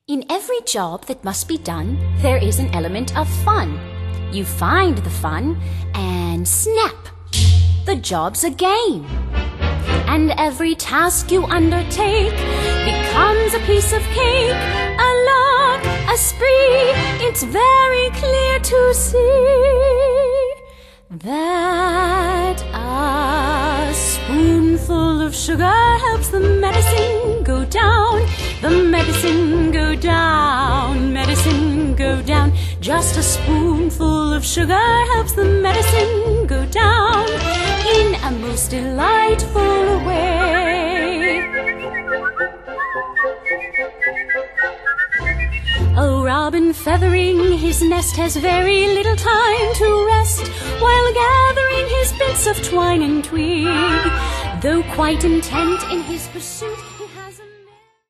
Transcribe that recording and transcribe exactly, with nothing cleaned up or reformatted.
In every job that must be done, there is an element of fun. You find the fun and snap! The job's a game. And every task you undertake becomes a piece of cake, a lark, a spree. It's very clear to see that a spoonful of sugar helps the medicine go down, the medicine go down, medicine go down. Just a spoonful of sugar helps the medicine go down in a most delightful way. A robin feathering his nest has very little time to rest while gathering his bits of twine and twig. Though quite intent in his pursuit,